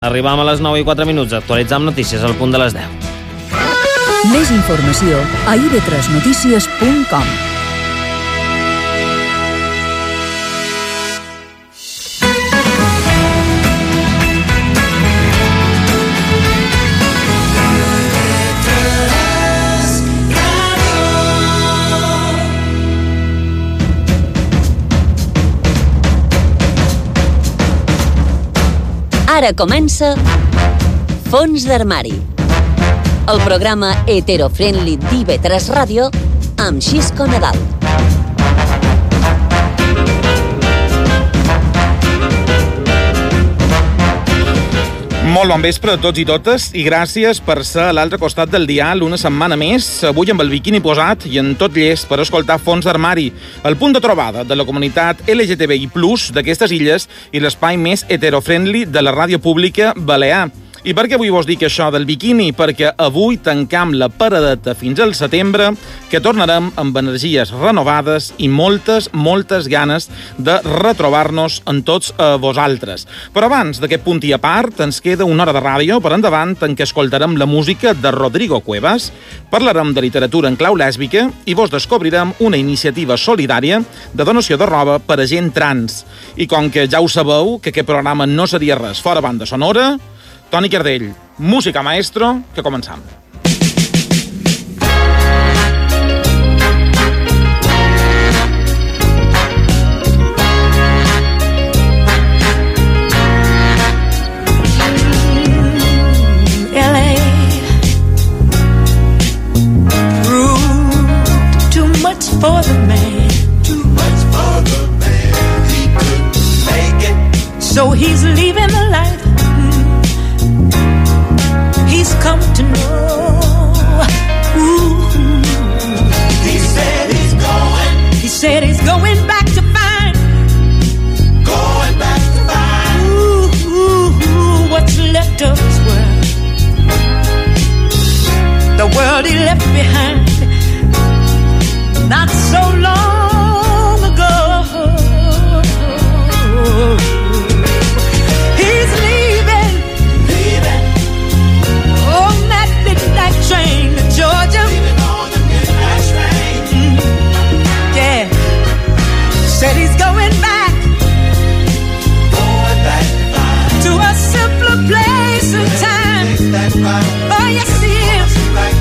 Arribam a les 9:04, actualitzam notícies al punt de les 10. Més informació a ib3notícies.com. Ara comença Fons d'Armari, el programa heterofriendly d'IB3 Ràdio amb Xisco Nadal. Molt bon vespre a tots i totes i gràcies per ser a l'altre costat del dial una setmana més, avui amb el biquini posat i en tot llest per escoltar Fons d'Armari, el punt de trobada de la comunitat LGTBI+, d'aquestes illes i l'espai més heterofriendly de la ràdio pública balear. I per què avui vos dic això del biquini? Perquè avui tancam la paradeta fins al setembre, que tornarem amb energies renovades i moltes ganes de retrobar-nos en tots vosaltres. Però abans d'aquest punt i a part, ens queda una hora de ràdio per endavant en què escoltarem la música de Rodrigo Cuevas, parlarem de literatura en clau lèsbica i vos descobrirem una iniciativa solidària de donació de roba per a gent trans. I com que ja ho sabeu, que aquest programa no seria res fora banda sonora, Toni Cardell, música maestro, que començam. LA proved too much for the man. Too much for the man. He couldn't make it. So he's leaving the light. He's come to know. Ooh. He said he's going back to find. Going back to find. Ooh, what's left of his world. The world he left behind not so long ago. He's leaving on that midnight train to Georgia. On the midnight train. Yeah. Said he's going back. Going back to a simpler place and time. Oh, yes, he is.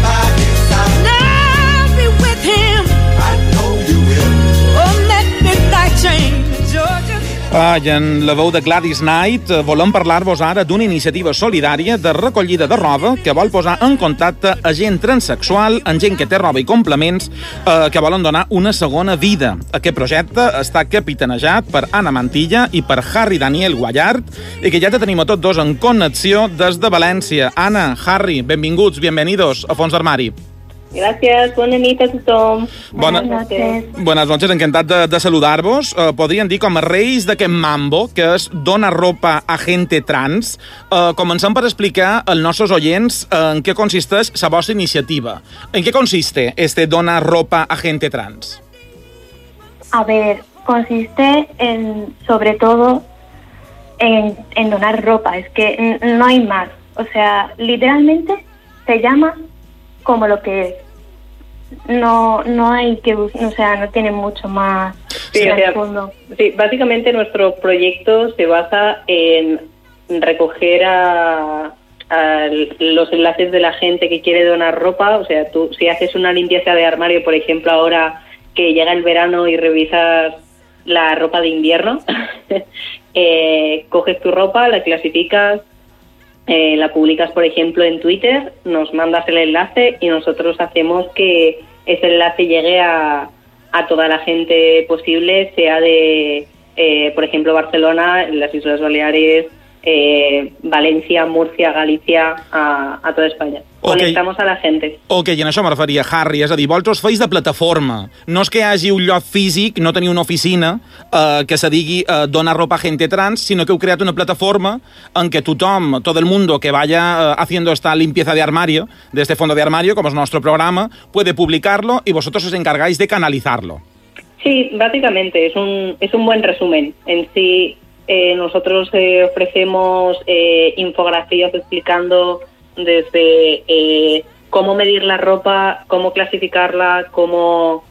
Now I'll be with him. I know you will. On that midnight train to Georgia. I en la veu de Gladys Knight volem parlar-vos ara d'una iniciativa solidària de recollida de roba que vol posar en contacte a gent transsexual, amb gent que té roba i complements que volen donar una segona vida. Aquest projecte està capitanejat per Anna Mantilla i per Harry Daniel Guallart i que ja te tenim a tots dos en connexió des de València. Anna, Harry, benvinguts, bienvenidos a Fons d'Armari. Gràcies, bona nit a tothom. Buenas noches, encantat de saludar-vos. Podríem dir com a reis d'aquest mambo, que és donar ropa a gente trans. Comencem per explicar als nostres oients en què consisteix la vostra iniciativa. En què consiste donar ropa a gente trans? A ver, consiste sobre todo en donar ropa. Es que no hay más. O sea, literalmente se llama como lo que es. No hay que, o sea, no tiene mucho más fondo. Sí, básicamente nuestro proyecto se basa en recoger a los enlaces de la gente que quiere donar ropa. O sea, tú si haces una limpieza de armario, por ejemplo, ahora que llega el verano y revisas la ropa de invierno, coges tu ropa, la clasificas, la publicas, por ejemplo, en Twitter, nos mandas el enlace y nosotros hacemos que ese enlace llegue a toda la gente posible, sea de, por ejemplo, Barcelona, las Islas Baleares, Valencia, Murcia, Galicia, a toda España. Connectamos a la gente. Ok, i en això me referia, Harry, és a dir, vosaltres feis de plataforma. No és que hi hagi un lloc físic, no teniu una oficina que se digui donar ropa a gente trans, sinó que heu creat una plataforma en què tothom, todo el mundo que vaya haciendo esta limpieza de armario, de este fondo de armario, como es nuestro programa, puede publicarlo y vosotros os encargáis de canalizarlo. Sí, básicamente, es un buen resumen. En sí, nosotros ofrecemos infografías explicando desde cómo medir la ropa, cómo clasificarla, cómo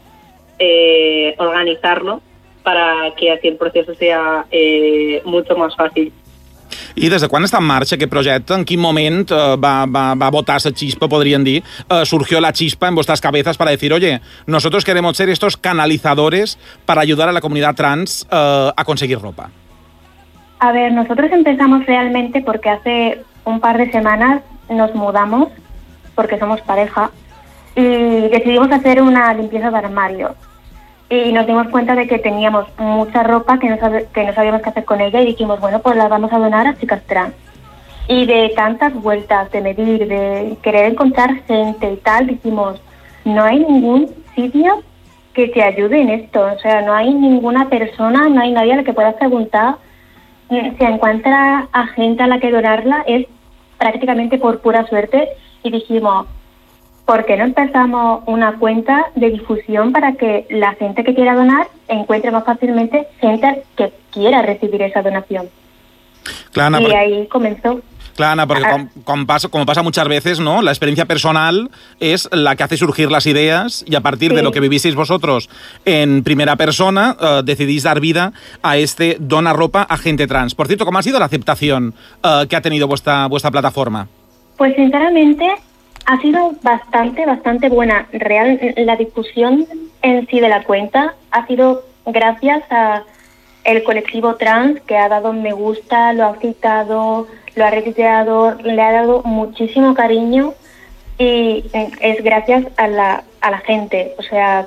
organizarlo, para que así el proceso sea mucho más fácil. I des de quan està en marxa aquest projecte? En quin moment va botar esa chispa, podrían dir? ¿Surgió la chispa en vuestras cabezas para decir, oye, nosotros queremos ser estos canalizadores para ayudar a la comunidad trans a conseguir ropa? A ver, nosotros empezamos realmente porque hace un par de semanas nos mudamos, porque somos pareja, y decidimos hacer una limpieza de armario. Y nos dimos cuenta de que teníamos mucha ropa que no sabíamos qué hacer con ella, y dijimos, bueno, pues la vamos a donar a chicas trans. Y de tantas vueltas, de medir, de querer encontrar gente y tal, dijimos, no hay ningún sitio que te ayude en esto. O sea, no hay ninguna persona, no hay nadie a la que puedas preguntar. Si encuentra a gente a la que donarla es prácticamente por pura suerte, y dijimos, ¿por qué no empezamos una cuenta de difusión para que la gente que quiera donar encuentre más fácilmente gente que quiera recibir esa donación? Clar, Anna, y ahí comenzó. Clar, Anna, porque como pasa muchas veces, ¿no? La experiencia personal es la que hace surgir las ideas, y a partir de lo que vivisteis vosotros en primera persona, decidís dar vida a este Dona Ropa a Gente Trans. Por cierto, ¿cómo ha sido la aceptación que ha tenido vuestra plataforma? Pues sinceramente ha sido bastante buena. La discusión en sí de la cuenta ha sido gracias a el colectivo trans, que ha dado me gusta, lo ha citado, lo ha retuiteado, le ha dado muchísimo cariño, y es gracias a la gente. O sea,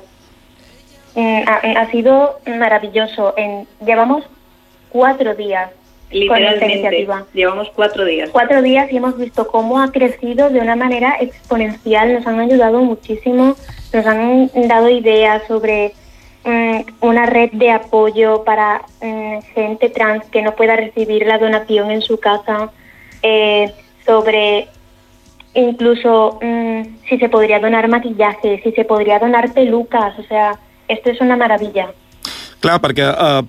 ha sido maravilloso. Llevamos 4 días. Literalmente, llevamos 4 días. 4 días y hemos visto cómo ha crecido de una manera exponencial. Nos han ayudado muchísimo, nos han dado ideas sobre una red de apoyo para gente trans que no pueda recibir la donación en su casa, sobre incluso si se podría donar maquillaje, si se podría donar pelucas. O sea, esto es una maravilla. Clar, perquè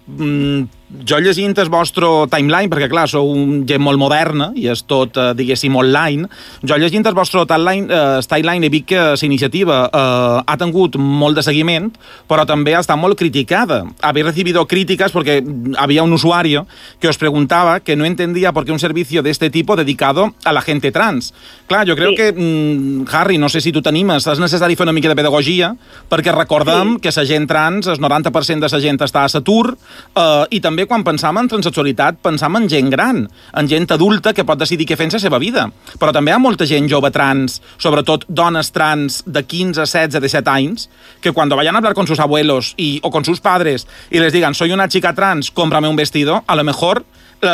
jo llegint el vostre timeline, perquè clar, sou gent molt moderna i és tot, diguéssim, online, jo llegint el vostre timeline he vist que la iniciativa ha tingut molt de seguiment, però també ha estat molt criticada. Habéis recibido críticas porque había un usuario que os preguntaba que no entendía por qué un servicio de este tipo dedicado a la gente trans. Clar, jo crec que, Harry, no sé si tu t'animes, és necessari fer una mica de pedagogia, perquè recordem que la gent trans, el 90% de la gent està a l'atur, i també quan pensam en transsexualitat pensam en gent gran, en gent adulta que pot decidir què fer en la seva vida. Però també hi ha molta gent jove trans, sobretot dones trans de 15, 16, 17 anys, que quan vayan a hablar con sus abuelos o con sus padres y les digan, soy una chica trans, cómprame un vestido, a lo mejor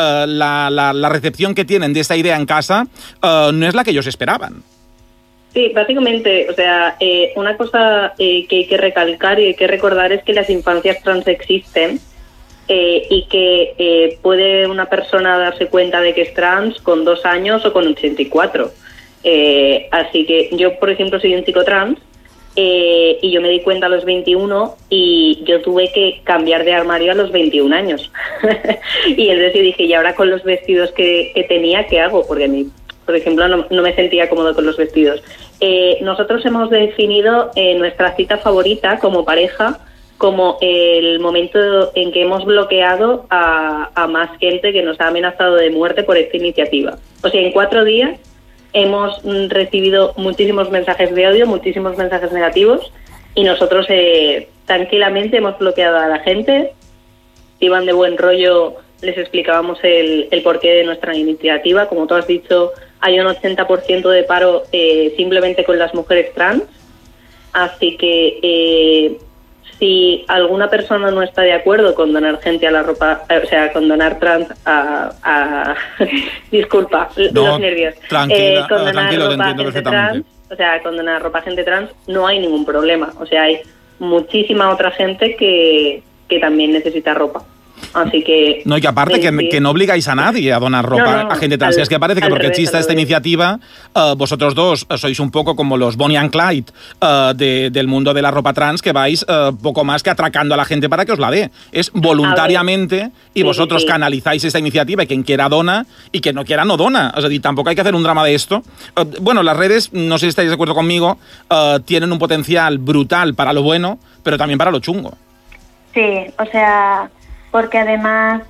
la recepción que tienen de esta idea en casa no es la que ellos esperaban. Sí, básicamente, o sea, una cosa que hay que recalcar y hay que recordar es que las infancias trans existen, y que puede una persona darse cuenta de que es trans con 2 años o con 84. Así que yo, por ejemplo, soy un chico trans, y yo me di cuenta a los 21 y yo tuve que cambiar de armario a los 21 años. Y entonces dije, y ahora con los vestidos que tenía, ¿qué hago? Porque a mí, por ejemplo, no me sentía cómodo con los vestidos. Nosotros hemos definido nuestra cita favorita como pareja como el momento en que hemos bloqueado a más gente que nos ha amenazado de muerte por esta iniciativa. O sea, en 4 días hemos recibido muchísimos mensajes de odio, muchísimos mensajes negativos, y nosotros tranquilamente hemos bloqueado a la gente. Iban de buen rollo, les explicábamos el porqué de nuestra iniciativa. Como tú has dicho, hay un 80% de paro simplemente con las mujeres trans, así que si alguna persona no está de acuerdo con donar gente a la ropa, o sea, con donar trans disculpa, los nervios. Tranquila, con donar tranquilo, te ropa entiendo gente perfectamente. trans, o sea, con donar ropa a gente trans no hay ningún problema. O sea, hay muchísima otra gente que también necesita ropa. Así que... No, y que aparte que no obligáis a nadie a donar ropa a gente trans. Es que parece que porque exista esta iniciativa, vosotros dos sois un poco como los Bonnie and Clyde del mundo de la ropa trans, que vais poco más que atracando a la gente para que os la dé. Es voluntariamente y vosotros canalizáis esta iniciativa y quien quiera dona y quien no quiera no dona. Es decir, tampoco hay que hacer un drama de esto. Bueno, las redes, no sé si estáis de acuerdo conmigo, tienen un potencial brutal para lo bueno, pero también para lo chungo. Sí, o sea, porque además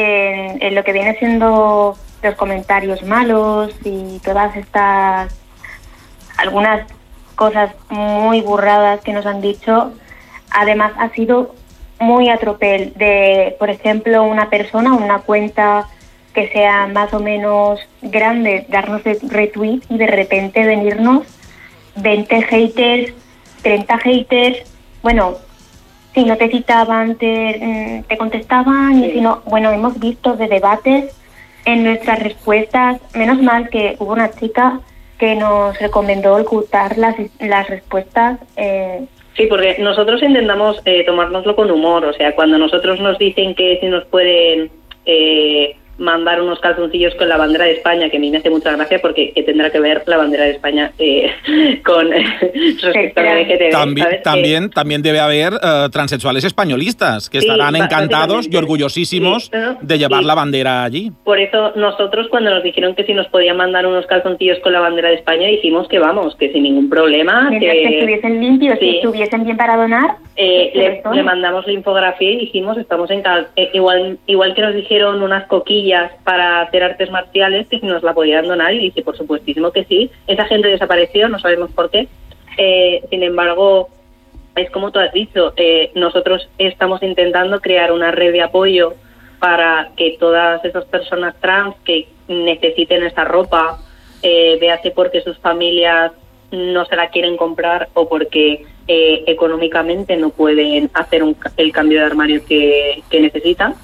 en lo que viene siendo los comentarios malos y todas estas, algunas cosas muy burradas que nos han dicho, además ha sido muy a tropel de, por ejemplo, una persona, una cuenta que sea más o menos grande, darnos retweet y de repente venirnos 20 haters, 30 haters, bueno, si no te citaban, te contestaban, y si no, bueno, hemos visto de debates en nuestras respuestas. Menos mal que hubo una chica que nos recomendó ocultar las respuestas. Sí, porque nosotros intentamos tomárnoslo con humor, o sea, cuando nosotros nos dicen que si nos pueden mandar unos calzoncillos con la bandera de España, que a mí me hace mucha gracia porque tendrá que ver la bandera de España con respecto a la LGTB. También debe haber transexuales españolistas que estarán encantados y orgullosísimos de llevar la bandera allí. Por eso nosotros, cuando nos dijeron que si nos podían mandar unos calzoncillos con la bandera de España, dijimos que vamos, que sin ningún problema. Mientras que estuviesen limpios, que estuviesen bien para donar. Le mandamos la infografía y dijimos, estamos igual que nos dijeron unas coquillas para hacer artes marciales, que si nos la podían donar, y dije, por supuestísimo que sí. Esa gente desapareció, no sabemos por qué. Sin embargo, es como tú has dicho, nosotros estamos intentando crear una red de apoyo para que todas esas personas trans que necesiten esa ropa, véase porque sus familias no se la quieren comprar o porque económicamente no pueden hacer el cambio de armario que necesitan,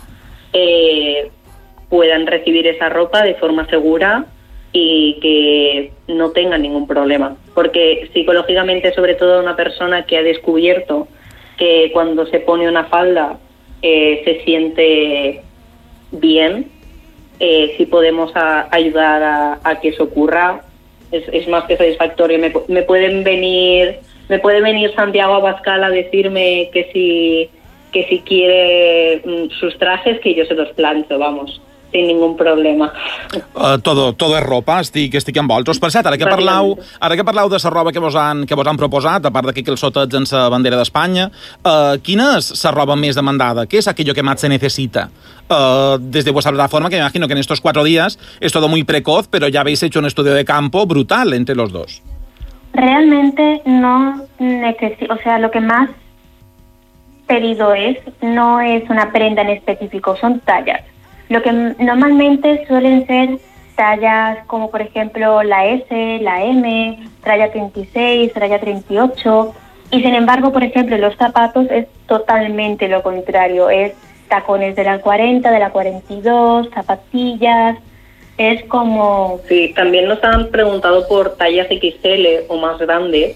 puedan recibir esa ropa de forma segura y que no tengan ningún problema. Porque psicológicamente, sobre todo una persona que ha descubierto que cuando se pone una falda se siente bien, si podemos ayudar a que eso ocurra, es más que satisfactorio. Me puede venir Santiago Abascal a decirme que si quiere sus trajes, que yo se los plancho, vamos, sin ningún problema. Todo és ropa, estic amb vosaltres. Per cert, ara que parlau de la roba que vos han proposat, a part d'aquí que els sotets en la bandera d'Espanya, quina és la roba més demandada? ¿Qué es aquello que más se necesita? Desde vuestra plataforma, que me imagino que en estos 4 días es todo muy precoz, pero ya habéis hecho un estudio de campo brutal entre los dos. Realmente no necesito, o sea, lo que más pedido no es una prenda en específico, son tallas. Lo que normalmente suelen ser tallas como, por ejemplo, la S, la M, talla 36, talla 38, y sin embargo, por ejemplo, los zapatos es totalmente lo contrario, es tacones de la 40, de la 42, zapatillas, es como... Sí, también nos han preguntado por tallas XL o más grandes,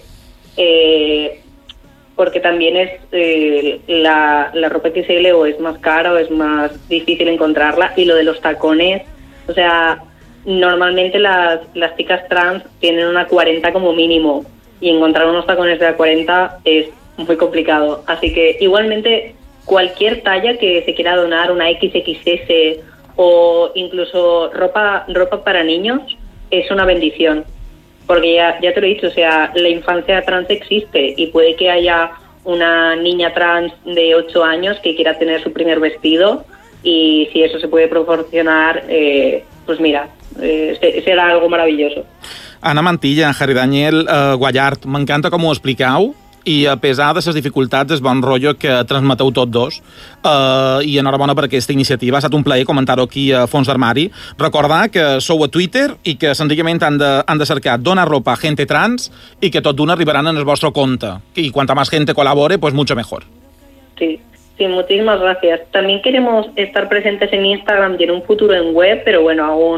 porque también es la ropa XL o es más cara o es más difícil encontrarla, y lo de los tacones, o sea, normalmente las chicas trans tienen una 40 como mínimo, y encontrar unos tacones de la 40 es muy complicado, así que igualmente cualquier talla que se quiera donar, una XXS o incluso ropa para niños, es una bendición. Porque ya te lo he dicho, o sea, la infancia trans existe y puede que haya una niña trans de 8 años que quiera tener su primer vestido, y si eso se puede proporcionar, pues mira, serà algo maravilloso. Anna Mantilla, Harry Daniel, Guallart, m'encanta com ho expliqueu, i a pesar de les dificultats, és bon rotllo que transmeteu tots dos, i enhorabona per aquesta iniciativa. Ha estat un plaer comentar-ho aquí a Fons d'Armari. Recordar que sou a Twitter i que senzillament han de cercar Dona Ropa Gente Trans i que tot d'una arribaran en el vostre compte. I cuanta más gente colabore, pues mucho mejor. Sí, muchísimas gracias. También queremos estar presentes en Instagram y en un futuro en web, pero bueno, aún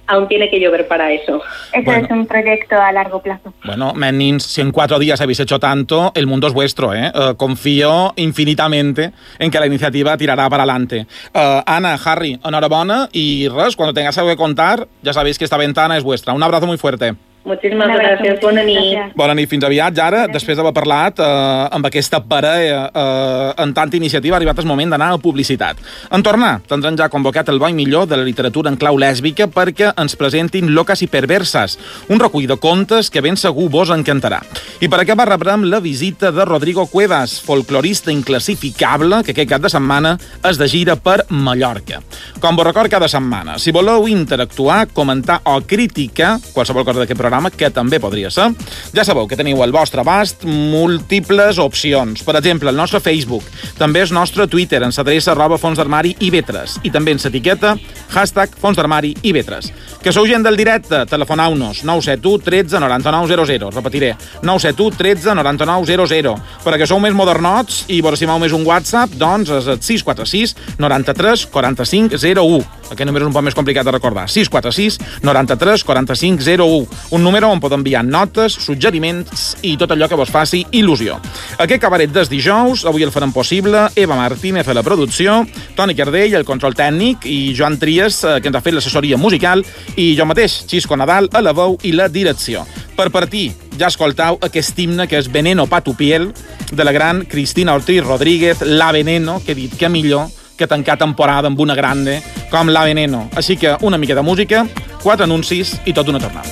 aún tiene que llover para eso. Eso es un proyecto a largo plazo. Bueno, menins, si en 4 días habéis hecho tanto, el mundo es vuestro, ¿eh? Confío infinitamente en que la iniciativa tirará para adelante. Ana, Harry, enhorabona y res, cuando tengáis algo que contar, ya sabéis que esta ventana es vuestra. Un abrazo muy fuerte. Muchísimas gràcies, bona nit. Bona nit, fins aviat. Ja ara, després d'haver parlat amb aquesta parella en tanta iniciativa, ha arribat el moment d'anar a publicitat. En tornar, tindran ja convocat el bo i millor de la literatura en clau lèsbica perquè ens presentin Locas i Perversas, un recull de contes que ben segur vos encantarà. I per acabar rebrem la visita de Rodrigo Cuevas, folclorista inclassificable que aquest cap de setmana és de gira per Mallorca. Com vos record cada setmana, si voleu interactuar, comentar o criticar qualsevol cosa d'aquest programa, que també podria ser, ja sabeu que teniu al vostre abast múltiples opcions. Per exemple, el nostre Facebook, també el nostre Twitter, ens adreça @fonsdarmari_ivetres i també ens etiqueta #fonsdarmari_ivetres. Que sou gent del directe, telefoneu-nos 971 13 99 00. Repetiré, 971 13 99 00. Per a que sou més modernots i vos estimeu més un WhatsApp, doncs és el 646 93 45 01. Aquest número és un poc més complicat de recordar. 646 93 45 01. Un número on podeu enviar notes, suggeriments i tot allò que vos faci il·lusió. Aquest cabaret des dijous, avui el farem possible Eva Martínez a la producció, Toni Cardell, el control tècnic, i Joan Trias, que ens ha fet l'assessoria musical, i jo mateix, Xisco Nadal, a la veu i la direcció. Per partir, ja escoltau aquest himne que és Veneno pa tu piel, de la gran Cristina Ortiz Rodríguez, La Veneno, que he dit que millor que tancar temporada amb una grande com La Veneno. Així que una mica de música, 4 anuncis i tot una tornada.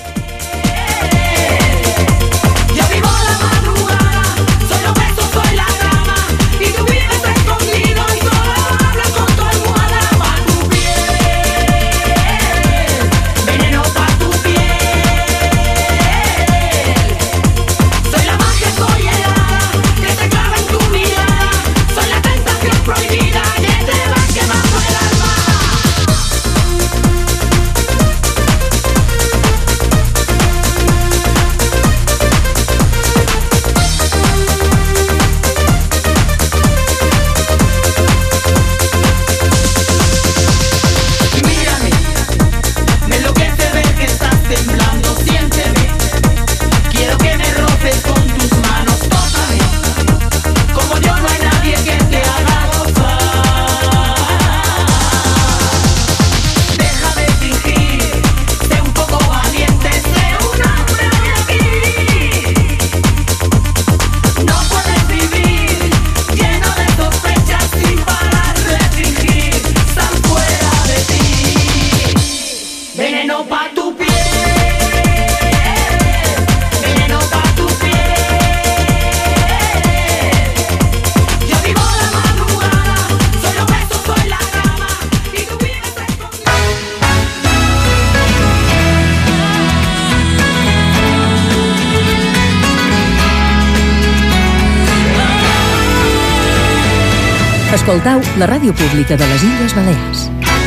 Escoltau la ràdio pública de les Illes Balears.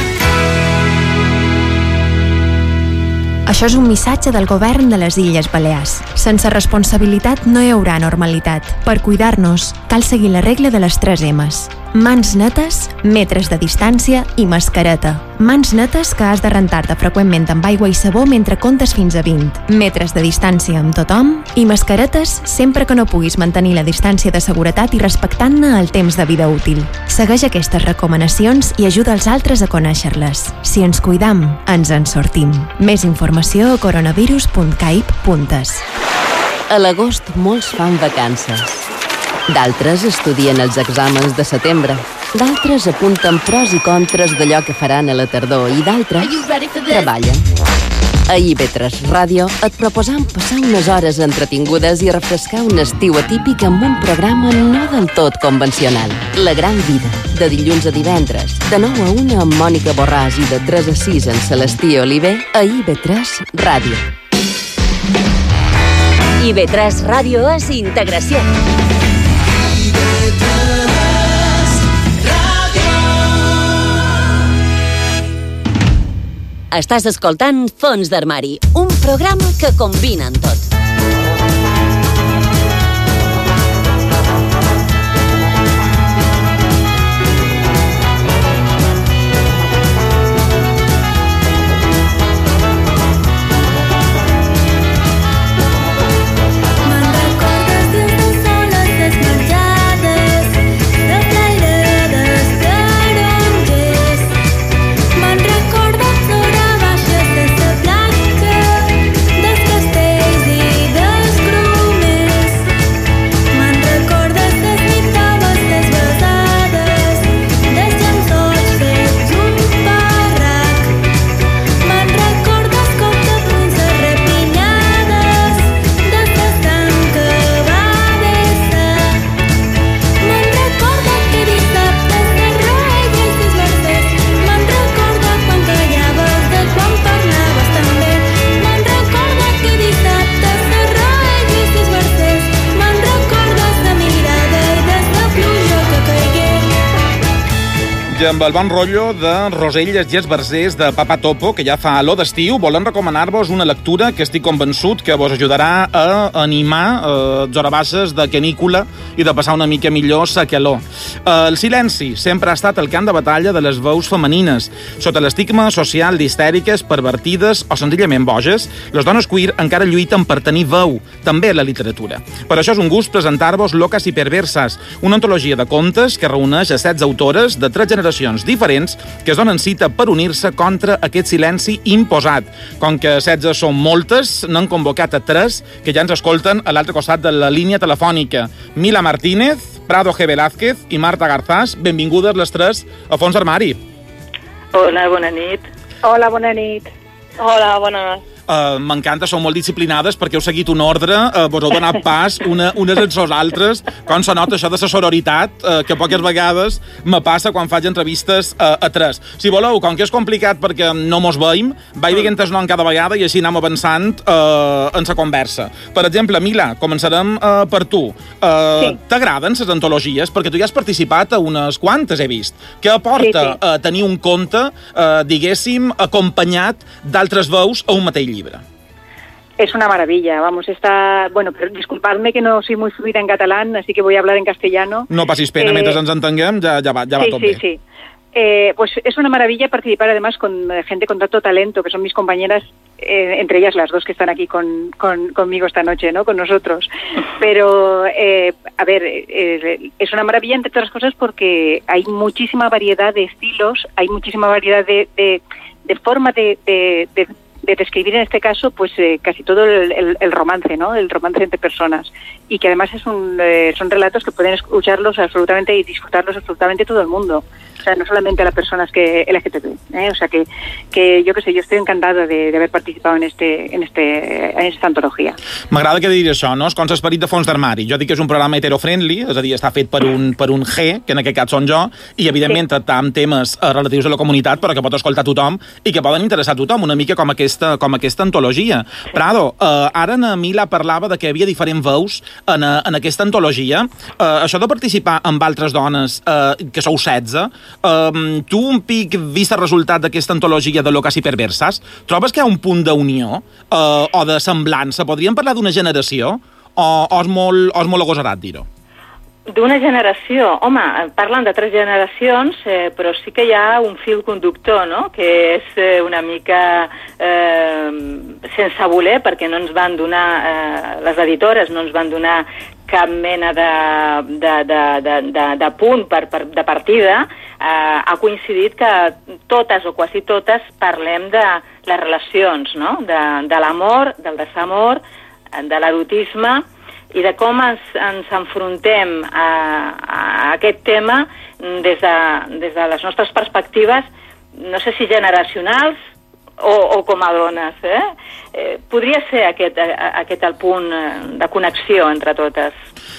Això és un missatge del govern de les Illes Balears. Sense responsabilitat no hi haurà normalitat. Per cuidar-nos, cal seguir la regla de les 3 M's. Mans netes, metres de distància i mascareta. Mans netes que has de rentar-te freqüentment amb aigua i sabó mentre comptes fins a 20. Metres de distància amb tothom i mascaretes sempre que no puguis mantenir la distància de seguretat i respectant-ne el temps de vida útil. Segueix aquestes recomanacions i ajuda els altres a conèixer-les. Si ens cuidam, ens en sortim. Més informació a coronavirus.caip.es. A l'agost molts fan vacances. D'altres estudien els exàmens de setembre. D'altres apunten pros i contres d'allò que faran a la tardor i d'altres treballen. A IB3 Ràdio et proposam passar unes hores entretingudes i refrescar un estiu atípic amb un programa no del tot convencional. La gran vida, de dilluns a divendres, de 9 a 1 amb Mònica Borràs i de 3 a 6 amb Celestí Oliver a IB3 Ràdio. IB3 Ràdio és integració. Estàs escoltant Fons d'Armari, un programa que combina en tot. I amb el bon rotllo de Roselles i Esbarzers de Papa Topo, que ja fa l'O d'estiu, volem recomanar-vos una lectura que estic convençut que vos ajudarà a animar zorabaixes de canícula i de passar una mica millor sa calor. El silenci sempre ha estat el camp de batalla de les veus femenines. Sota l'estigma social d'histèriques, pervertides o senzillament boges, les dones queer encara lluiten per tenir veu, també a la literatura. Per això és un gust presentar-vos Locas i Perversas, una antologia de contes que reuneix a 16 autores de 3 generacions diferents que es donen cita per unir-se contra aquest silenci imposat. Com que 16 són moltes, n'han convocat a 3 que ja ens escolten a l'altre costat de la línia telefònica. Mila Martínez, Prado G. Velázquez i Marta Garzás, benvingudes les 3 a Fons d'Armari. Hola, bona nit. Hola, bona nit. Hola, bona nit. M'encanta, sou molt disciplinades perquè heu seguit un ordre, vos heu donat pas unes en sos altres, com se nota això de la sororitat, que poques vegades me passa quan faig entrevistes a 3. Si voleu, com que és complicat perquè no mos veiem, vaig dient el nom cada vegada i així anem avançant en la conversa. Per exemple, Mila, començarem per tu. Sí. T'agraden les antologies? Perquè tu ja has participat a unes quantes, he vist. Què aporta tenir un conte, diguéssim, acompanyat d'altres veus a un mateix llibre? Es una maravilla, vamos, bueno, pero disculpadme que no soy muy fluida en catalán, así que voy a hablar en castellano. No passis pena, mentre ens entenguem, ja va tot bé. Sí. Pues es una maravilla participar además con gente con tanto talento, que son mis compañeras, entre ellas las 2 que están aquí conmigo esta noche, ¿no? Con nosotros. Pero, a ver, es una maravilla entre otras cosas porque hay muchísima variedad de estilos, hay muchísima variedad de forma de describir en este caso pues casi todo el romance, ¿no? El romance entre personas, y que además son relatos que pueden escucharlos absolutamente y disfrutarlos absolutamente todo el mundo, o sea, no solamente las personas que LGTB, o sea que yo qué sé, yo estoy encantada de haber participado en esta antología. M'agrada que diguis això, no? És com l'esperit de Fons d'Armari. Jo dic que és un programa hetero-friendly, és a dir, està fet per un G, que en aquest cas són jo, i evidentment tractar amb temes relatius a la comunitat, però que pot escoltar tothom i que poden interessar a tothom, una mica com aquesta antologia. Prado, ara na Mila parlava de que hi havia diferents veus en aquesta antologia. Això de participar amb altres dones, que sou 16, tu un pic, vist el resultat d'aquesta antologia de Locas i Perversas, trobes que hi ha un punt d'unió o de semblança? Podríem parlar d'una generació o és molt agosarat dir-ho? D'una generació, home, parlen de 3 generacions, però sí que hi ha un fil conductor, no?, que és una mica sense voler, perquè no ens van donar, les editores no ens van donar cap mena de punt de partida, ha coincidit que totes o quasi totes parlem de les relacions, no?, de l'amor, del desamor, de l'erotisme, i de com ens enfrontem a aquest tema des de les nostres perspectives, no sé si generacionals o com a dones. Podria ser aquest el punt de connexió entre totes.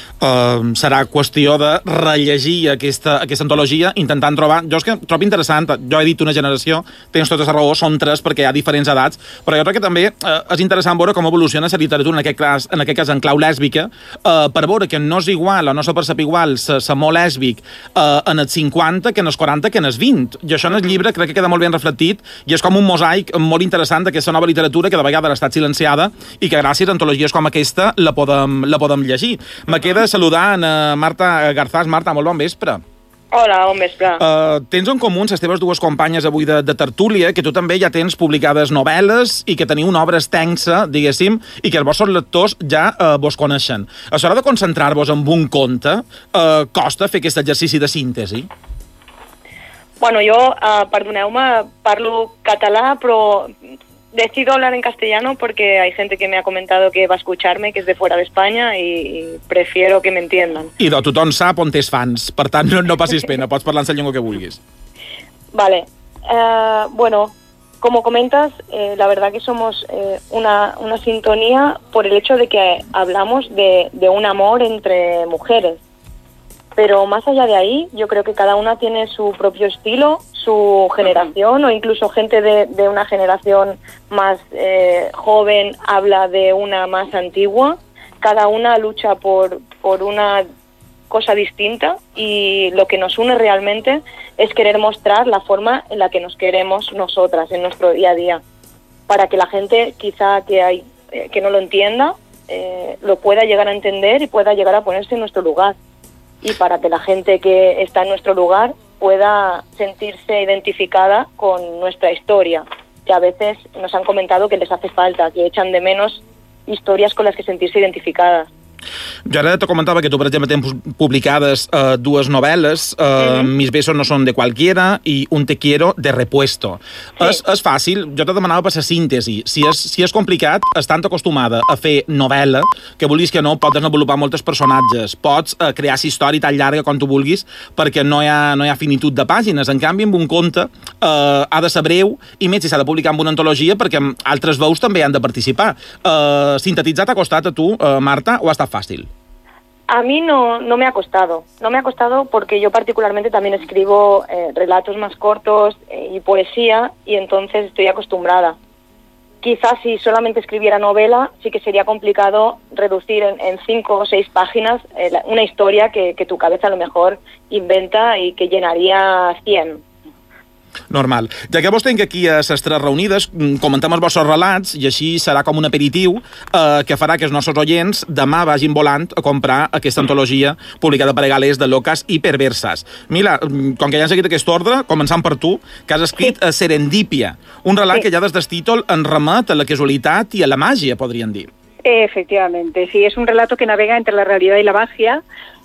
Serà qüestió de rellegir aquesta antologia, intentant trobar... Jo és que trobo interessant, jo he dit una generació, tens tota la raó, són 3 perquè hi ha diferents edats, però jo crec que també és interessant veure com evoluciona la literatura, en aquest cas en clau lèsbica, per veure que no és igual o no se percep igual l'amor lèsbic en els 50 que en els 40 que en els 20. I això en el llibre crec que queda molt ben reflectit i és com un mosaic molt interessant d'aquesta nova literatura que de vegades ha estat silenciada i que gràcies a antologies com aquesta la podem llegir. Me queda saludar a Marta Garzás. Marta, molt bon vespre. Hola, bon vespre. Tens en comú les teves 2 companyes avui de tertúlia que tu també ja tens publicades novel·les i que teniu una obra extensa, diguéssim, i que els vostres lectors ja vos coneixen. A l'hora de concentrar-vos en un conte, costa fer aquest exercici de síntesi? Bueno, yo, perdoneu-me, parlo català, però decido hablar en castellano porque hay gente que me ha comentado que va a escucharme, que es de fuera de España, y prefiero que me entiendan. I tothom sap on tens fans, per tant no passis pena, pots parlar en la llengua que vulguis. Vale, bueno, como comentas, la verdad que somos una sintonía por el hecho de que hablamos de un amor entre mujeres. Pero más allá de ahí, yo creo que cada una tiene su propio estilo, su generación, o incluso gente de una generación más joven habla de una más antigua. Cada una lucha por una cosa distinta y lo que nos une realmente es querer mostrar la forma en la que nos queremos nosotras en nuestro día a día, para que la gente quizá que no lo entienda lo pueda llegar a entender y pueda llegar a ponerse en nuestro lugar, y para que la gente que está en nuestro lugar pueda sentirse identificada con nuestra historia, que a veces nos han comentado que les hace falta, que echan de menos historias con las que sentirse identificadas. Jo ara te comentava que tu, per exemple, tens publicades dues novel·les, Mis besos no son de cualquiera i Un te quiero de repuesto. Sí. És fàcil, jo te demanava per la síntesi. Si és complicat, estant acostumada a fer novel·la, que vulguis que no, pots desenvolupar molts personatges, pots crear la història tan llarga com tu vulguis, perquè no hi ha finitud de pàgines. En canvi, amb un conte ha de ser breu, i més si s'ha de publicar amb una antologia, perquè altres veus també han de participar. Sintetitzar t'ha costat a tu, Marta, o ha estat fácil? A mí no me ha costado. No me ha costado porque yo particularmente también escribo relatos más cortos y poesía, y entonces estoy acostumbrada. Quizás si solamente escribiera novela sí que sería complicado reducir en 5 o 6 páginas una historia que tu cabeza a lo mejor inventa y que llenaría 100. Normal. Ja que vos tenc aquí a les tres reunides, comentem els vostres relats i així serà com un aperitiu que farà que els nostres oients demà vagin volant a comprar aquesta antologia publicada per Egalés de Locas i Perversas. Mila, com que ja han seguit aquest ordre, començant per tu, que has escrit Serendípia, un relat que ja des del títol en remet a la casualitat i a la màgia, podríem dir. Efectivamente, sí, es un relato que navega entre la realidad y la magia.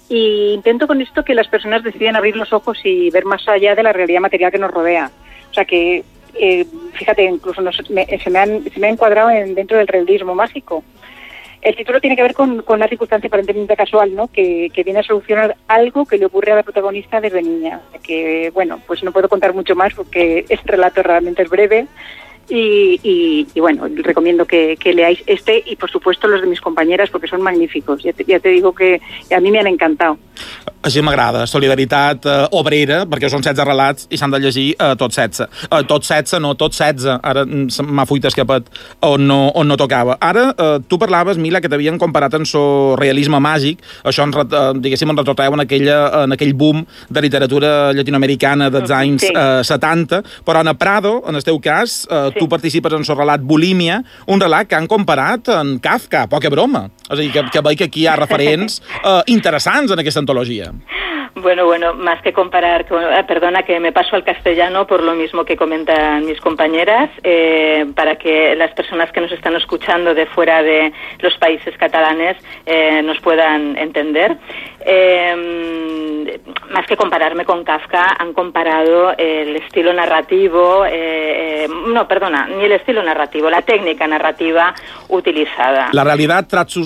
Y intento con esto que las personas deciden abrir los ojos y ver más allá de la realidad material que nos rodea. O sea que, fíjate, incluso se me ha encuadrado dentro del realismo mágico. El título tiene que ver con una circunstancia aparentemente casual, ¿no? Que viene a solucionar algo que le ocurre a la protagonista desde niña. Que, bueno, pues no puedo contar mucho más porque este relato realmente es breve. Y bueno, recomiendo que leáis este y por supuesto los de mis compañeras porque son magníficos. Ya te digo que a mí me han encantado. Així m'agrada, solidaritat obrera, perquè són 16 relats i s'han de llegir tots 16. Tots 16, no, tots 16. Ara m'ha fuit escapat on no tocava. Ara, tu parlaves, Mila, que t'havien comparat en so realisme màgic. Això, diguéssim, ens retrotreu en aquell boom de literatura llatinoamericana dels anys 70, però en Prado, en el teu cas, tu participes en el relat Bulímia, un relat que han comparat en Kafka, poca broma. És a dir, que veig que aquí hi ha referents interessants en aquesta antologia. Bueno, más que comparar, perdona que me paso al castellano por lo mismo que comentan mis compañeras, para que las personas que nos están escuchando de fuera de los países catalanes nos puedan entender. Más que compararme con Kafka, han comparado el estilo narrativo, ni el estilo narrativo, la técnica narrativa utilizada. La realitat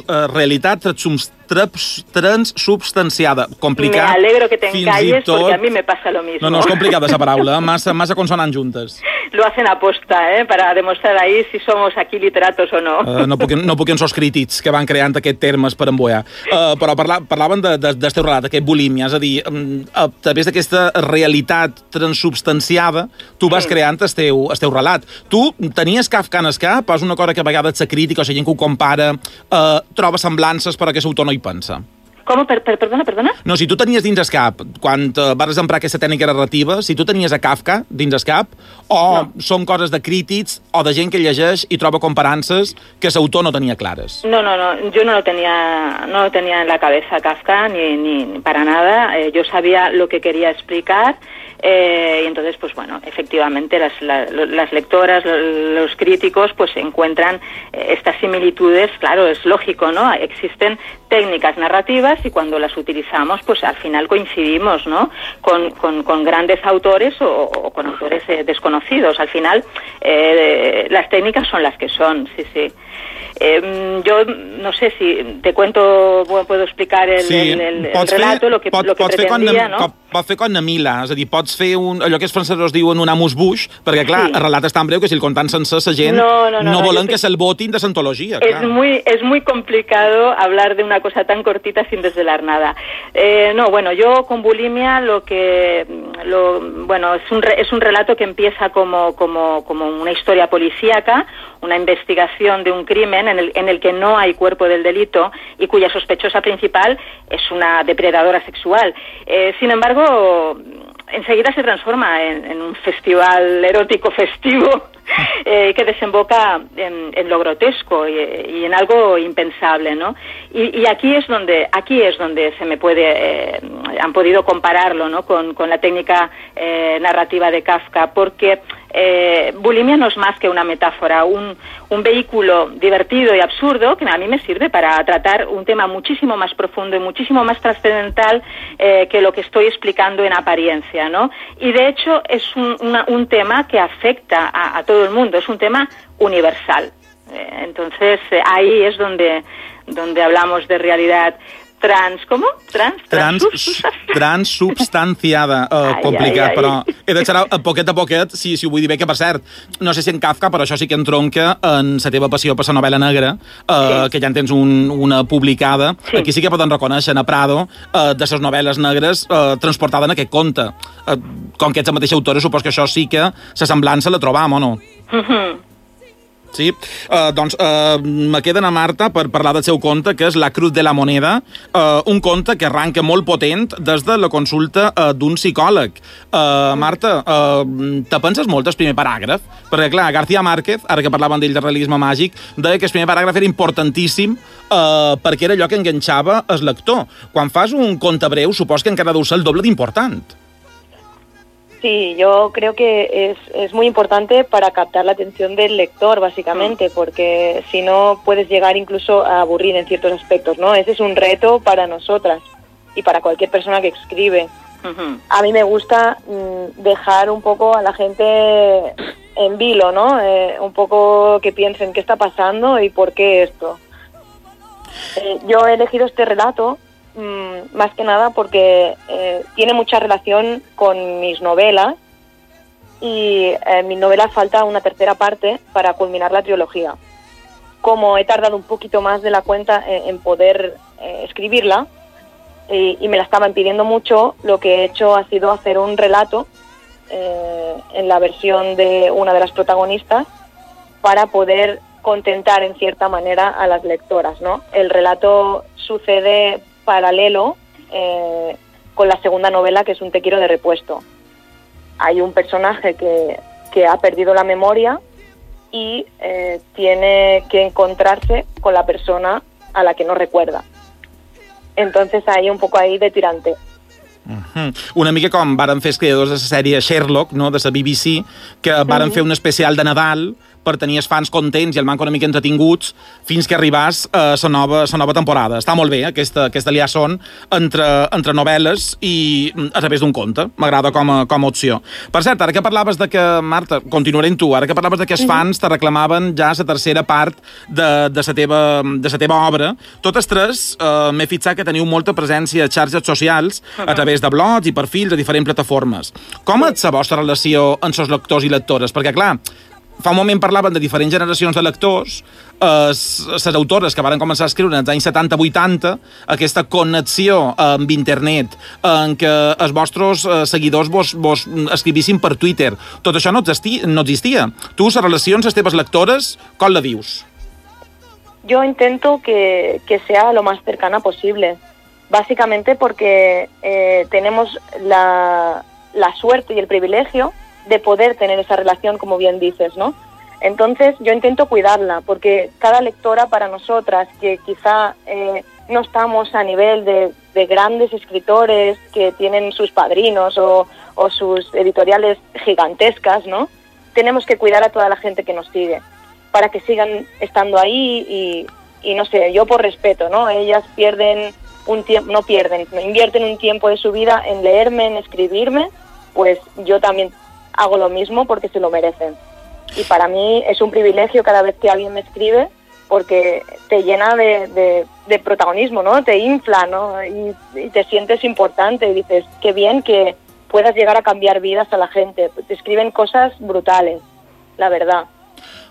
transsubstanciada. Complicat. Me alegro que te encalles porque a mí me pasa lo mismo. No, és complicada esa paraula, massa consonants juntes. Lo hacen aposta, para demostrar ahí si somos aquí literatos o no. No puguin sos crítics que van creant aquests termes per emboiar. Però parlaven del teu relat, aquest bulímia, és a dir, a través d'aquesta realitat transsubstanciada, tu vas creant el teu relat. Tu tenies Kafka en el cap? És una cosa que a vegades la crítica o la gent que ho compara troba semblances però que l'autor no hi pensa. Com? Perdona? No, si tu tenies dins el cap, quan vas emprar aquesta tècnica narrativa, si tu tenies a Kafka dins el cap, són coses de crítics o de gent que llegeix i troba comparances que l'autor no tenia clares. No, yo no lo tenía en la cabeza Kafka, ni para nada. Yo sabía lo que quería explicar. Y entonces, pues bueno, efectivamente las lectoras, los críticos, pues encuentran estas similitudes. Claro, es lógico, ¿no? Existen técnicas narrativas y cuando las utilizamos, pues al final coincidimos, ¿no? Con grandes autores o con autores desconocidos. Al final, las técnicas son las que son, sí. Yo no sé si te cuento, puedo explicar el relato, lo que pretendía, no? Pots fer com na Mila, és a dir, pots fer allò que els francesos diuen un amus bouche, perquè, clar, el relat és tan breu que si el contant sencer la gent no volen que se'l votin de l'antologia. Es muy complicado hablar de una cosa tan cortita sin desvelar nada. Yo con Bulímia es un relato que empieza como una historia policíaca, una investigación de un crimen crimen en el que no hay cuerpo del delito y cuya sospechosa principal es una depredadora sexual. Sin embargo, enseguida se transforma en un festival erótico festivo que desemboca en lo grotesco y en algo impensable, ¿no? Y aquí es donde se me han podido compararlo, ¿no? con la técnica narrativa de Kafka, porque bulimia no es más que una metáfora, un vehículo divertido y absurdo que a mí me sirve para tratar un tema muchísimo más profundo y muchísimo más trascendental que lo que estoy explicando en apariencia, ¿no? Y de hecho es un tema que afecta a todo el mundo, es un tema universal. Entonces ahí es donde hablamos de realidad transsubstanciada. Complicat, però he de xerrar poquet a poquet, si ho vull dir bé, que per cert, no sé si en Kafka, però això sí que entronca en la teva passió per la novel·la negra, que ja en tens una publicada. Sí. Aquí sí que poden reconèixer a Prado de les novel·les negres transportada en aquest conte. Com que ets la mateixa autora, supos que això sí que la semblança la trobam, o no? Sí, doncs me queda a Marta per parlar del seu conte, que és La Cruz de la Moneda, un conte que arranca molt potent des de la consulta d'un psicòleg. Marta, te penses molt el primer paràgraf? Perquè, clar, García Márquez, ara que parlàvem d'ell de realisme màgic, deia que el primer paràgraf era importantíssim perquè era allò que enganxava el lector. Quan fas un conte breu, supos que encara deu ser el doble d'important. Sí, yo creo que es muy importante para captar la atención del lector, básicamente, porque si no puedes llegar incluso a aburrir en ciertos aspectos, ¿no? Ese es un reto para nosotras y para cualquier persona que escribe. A mí me gusta dejar un poco a la gente en vilo, ¿no? Un poco que piensen qué está pasando y por qué esto. Yo he elegido este relato más que nada porque tiene mucha relación con mis novelas y en mis novelas falta una tercera parte para culminar la trilogía. Como he tardado un poquito más de la cuenta en poder escribirla y me la estaban pidiendo mucho, lo que he hecho ha sido hacer un relato en la versión de una de las protagonistas para poder contentar en cierta manera a las lectoras, ¿no? El relato sucede paralelo con la segunda novela, que es Un te quiero de repuesto. Hay un personaje que ha perdido la memoria y tiene que encontrarse con la persona a la que no recuerda. Entonces hay un poco ahí de tirante. Una mica com varen fer els creadors de la sèrie Sherlock, no?, de la BBC, que varen fer un especial de Nadal per tenir els fans contents i el manco una mica entretinguts fins que arribàs a la nova temporada. Està molt bé, aquesta liaison entre novel·les i a través d'un conte. M'agrada com a opció. Per cert, ara que parlaves de que, Marta, continuaré amb tu, ara que parlaves de que els fans te reclamaven ja la tercera part de la teva obra, totes tres m'he fixat que teniu molta presència a xarxes socials a través de blogs i perfils de diferents plataformes. Com és la vostra relació amb els lectors i lectores? Perquè, clar, fa un moment parlaven de diferents generacions de lectors, les autores que van començar a escriure en els anys 70-80, aquesta connexió amb internet, en què els vostres seguidors vos escrivissin per Twitter. Tot això no existia. Tu, les relacions, les teves lectores, com la dius? Yo intento que sea lo más cercana posible. Básicamente porque tenemos la suerte y el privilegio de poder tener esa relación, como bien dices, ¿no? Entonces yo intento cuidarla, porque cada lectora para nosotras, que quizá no estamos a nivel de grandes escritores que tienen sus padrinos o sus editoriales gigantescas, ¿no? Tenemos que cuidar a toda la gente que nos sigue, para que sigan estando ahí y no sé, yo por respeto, ¿no? Ellas invierten un tiempo de su vida en leerme, en escribirme, pues yo también hago lo mismo porque se lo merecen. Y para mí es un privilegio cada vez que alguien me escribe, porque te llena de protagonismo, ¿no? Te infla, ¿no? Y te sientes importante y dices, qué bien que puedas llegar a cambiar vidas a la gente. Te escriben cosas brutales, la verdad.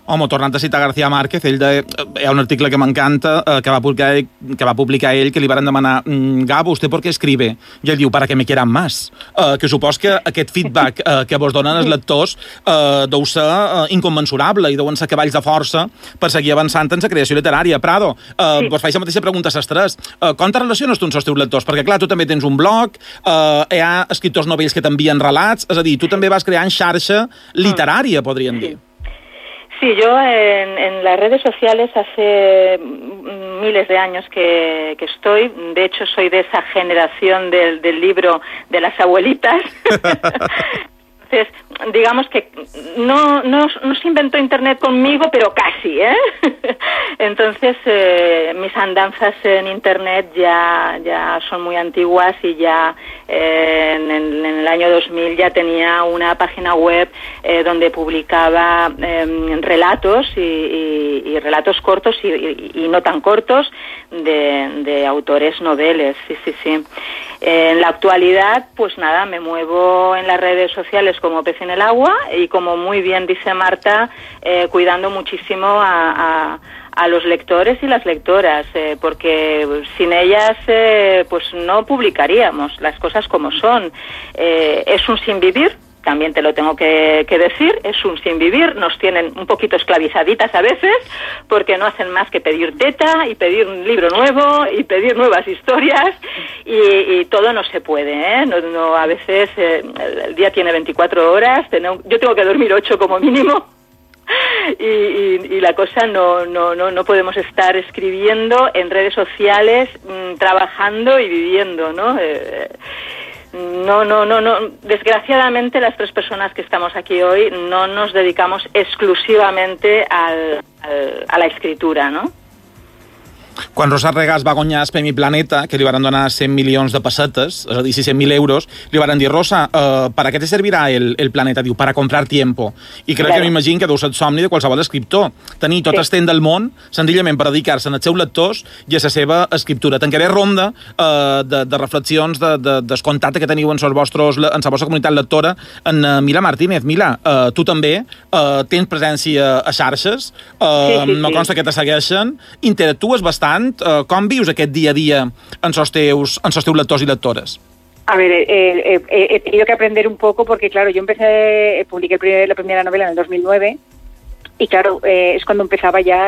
Home, tornant a citar García Márquez, hi ha un article que m'encanta que va publicar ell, que li van demanar Gabo, ¿usted por qué escribe? I ell diu, para que me quieran más. Que supos que aquest feedback que vos donen els lectors deu ser inconmensurable i deuen ser cavalls de força per seguir avançant en la creació literària. Prado, vos faig la mateixa pregunta a les tres. Com te relaciones tu amb els teus lectors? Perquè, clar, tu també tens un blog, hi ha escriptors novells que t'envien relats, és a dir, tu també vas creant xarxa literària, podríem dir. Sí, yo en las redes sociales hace miles de años que estoy. De hecho, soy de esa generación del libro de las abuelitas. Entonces, digamos que no se inventó Internet conmigo, pero casi, ¿eh? Entonces, mis andanzas en Internet ya son muy antiguas y ya en el año 2000 ya tenía una página web donde publicaba relatos y relatos cortos y no tan cortos de autores noveles, sí. En la actualidad, pues nada, me muevo en las redes sociales como pez en el agua y, como muy bien dice Marta, cuidando muchísimo a los lectores y las lectoras, porque sin ellas pues no publicaríamos las cosas como son. Es un sinvivir. También te lo tengo que decir, es un sinvivir, nos tienen un poquito esclavizaditas a veces, porque no hacen más que pedir teta y pedir un libro nuevo y pedir nuevas historias, y todo no se puede, ¿eh? No, a veces el día tiene 24 horas, yo tengo que dormir 8 como mínimo, y la cosa no podemos estar escribiendo en redes sociales, trabajando y viviendo, ¿no? No. Desgraciadamente, las tres personas que estamos aquí hoy no nos dedicamos exclusivamente a la escritura, ¿no? Quan Rosa Regàs va guanyar el Premi Planeta, que li van donar 100 milions de pessetes, és a dir, 600.000 euros, li van dir, Rosa, ¿para qué te servirá el planeta? Diu, para comprar tiempo. I crec que m'imagino que deu ser el somni de qualsevol escriptor. Tenir tot el temps del món, senzillament per dedicar-se als seus lectors i a la seva escriptura. Tancaré ronda de reflexions del contacte que teniu en la vostra comunitat lectora en Mila Martínez. Mila, tu també tens presència a xarxes, no consta que te segueixen, interactues bastant. Com vius aquest dia a dia en els teus lectors y lectores? A ver, he tenido que aprender un poco porque, claro, yo publiqué la primera novela en el 2009 y, claro, es cuando empezaba ya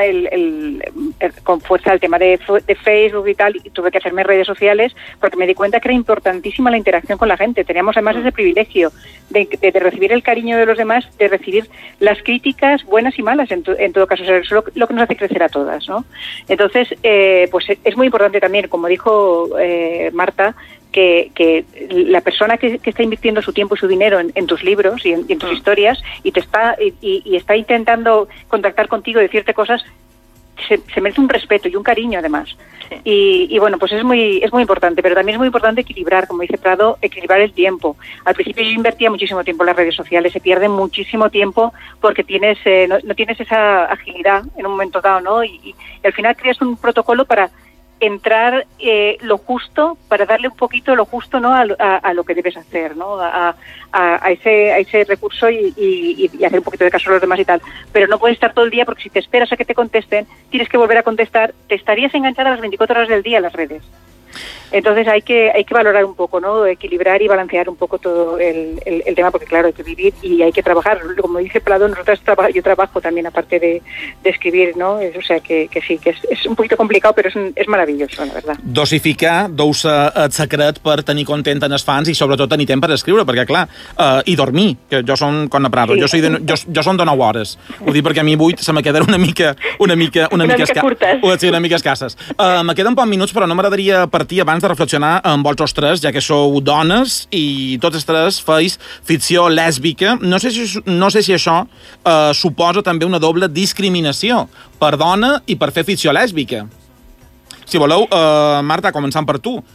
con fuerza el tema de Facebook y tal, y tuve que hacerme redes sociales porque me di cuenta que era importantísima la interacción con la gente. Teníamos además ese privilegio de recibir el cariño de los demás, de recibir las críticas buenas y malas, en todo caso, eso es lo que nos hace crecer a todas, ¿no? Entonces, pues es muy importante también, como dijo Marta, que la persona que está invirtiendo su tiempo y su dinero en tus libros y en tus historias y está intentando contactar contigo y decirte cosas, se merece un respeto y un cariño además. Sí. Y bueno, pues es muy importante, pero también es muy importante equilibrar, como dice Prado, equilibrar el tiempo. Al principio yo invertía muchísimo tiempo en las redes sociales, se pierde muchísimo tiempo porque no tienes esa agilidad en un momento dado, ¿no? Y al final creas un protocolo para entrar lo justo, para darle un poquito lo justo, ¿no? a lo que debes hacer, ¿no? a ese recurso y hacer un poquito de caso a los demás y tal. Pero no puedes estar todo el día, porque si te esperas a que te contesten, tienes que volver a contestar, te estarías enganchada a las 24 horas del día en las redes. Entonces hay que valorar un poco, ¿no? Equilibrar y balancear un poco todo el tema, porque claro, hay que vivir y hay que trabajar. Como dice Prado, yo trabajo también aparte de escribir, ¿no? O sea que sí, que es un poquito complicado, pero es maravilloso, la verdad. Dosificar deu ser el secret per tenir content en els fans i sobretot tenir temps per escriure, perquè clar, i dormir, que jo som com a Prado, sí. jo som de 9 hores, ho dic perquè a mi 8 se me queden una mica escasses. Me queden pocs minuts, però no m'agradaria partir abans de reflexionar amb vosaltres tres, ja que sou dones i totes tres feis ficció lèsbica. No sé si això suposa també una doble discriminació per dona i per fer ficció lèsbica. Si voleu, Marta, començant per tu.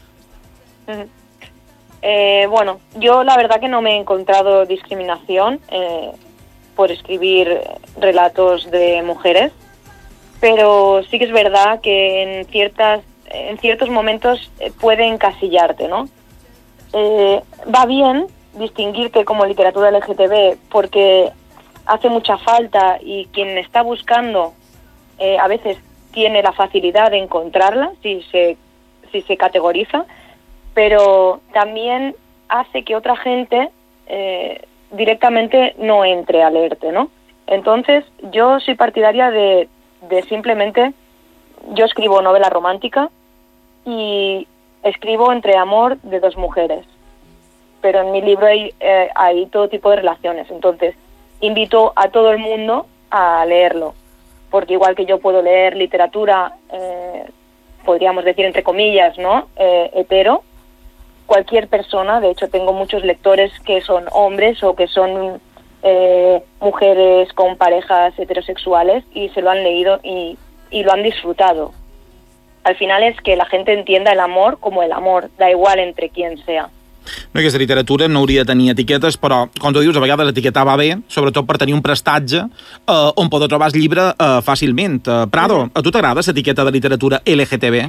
Bueno, yo la verdad que no me he encontrado discriminación por escribir relatos de mujeres, pero sí que es verdad que en ciertos momentos puede encasillarte, ¿no? Va bien distinguirte como literatura LGTB porque hace mucha falta y quien está buscando a veces tiene la facilidad de encontrarla si se categoriza, pero también hace que otra gente directamente no entre a leerte, ¿no? Entonces, yo soy partidaria de simplemente, yo escribo novela romántica y escribo entre amor de dos mujeres, pero en mi libro hay todo tipo de relaciones, entonces invito a todo el mundo a leerlo, porque igual que yo puedo leer literatura, podríamos decir entre comillas, ¿no? Hetero, cualquier persona, de hecho tengo muchos lectores que son hombres o que son mujeres con parejas heterosexuales y se lo han leído y lo han disfrutado. Al final es que la gente entienda el amor como el amor, da igual entre quién sea. No, aquesta literatura no hauria de tenir etiquetes, però, com tu dius, a vegades etiquetar va bé, sobretot per tenir un prestatge on poder trobar el llibre fàcilment. Prado, a tu t'agrada l'etiqueta de literatura LGTB?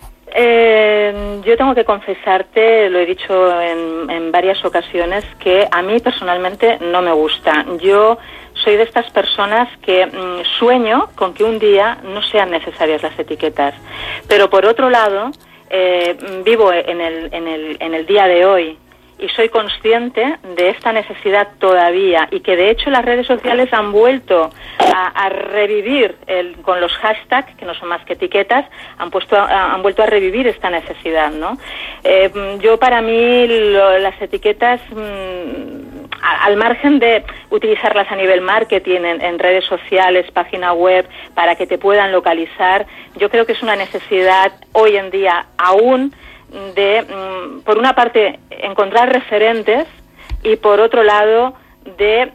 Yo tengo que confesarte, lo he dicho en varias ocasiones, que a mí personalmente no me gusta. Yo soy de estas personas que sueño con que un día no sean necesarias las etiquetas. Pero por otro lado, vivo en el día de hoy y soy consciente de esta necesidad todavía y que de hecho las redes sociales han vuelto a revivir con los hashtags, que no son más que etiquetas, han vuelto a revivir esta necesidad, ¿no? Yo para mí las etiquetas, al margen de utilizarlas a nivel marketing, en redes sociales, página web, para que te puedan localizar, yo creo que es una necesidad hoy en día aún de, por una parte, encontrar referentes y por otro lado de